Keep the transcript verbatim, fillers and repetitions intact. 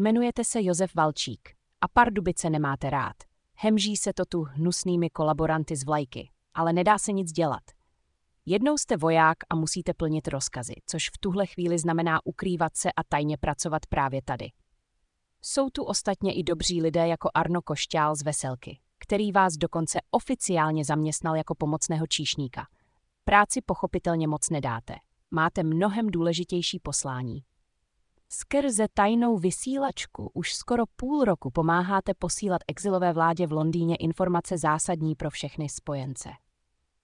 Jmenujete se Josef Valčík a Pardubice nemáte rád. Hemží se to tu hnusnými kolaboranty z vlajky, ale nedá se nic dělat. Jednou jste voják a musíte plnit rozkazy, což v tuhle chvíli znamená ukrývat se a tajně pracovat právě tady. Jsou tu ostatně i dobří lidé jako Arno Košťál z Veselky, který vás dokonce oficiálně zaměstnal jako pomocného číšníka. Práci pochopitelně moc nedáte. Máte mnohem důležitější poslání. Skrze tajnou vysílačku už skoro půl roku pomáháte posílat exilové vládě v Londýně informace zásadní pro všechny spojence.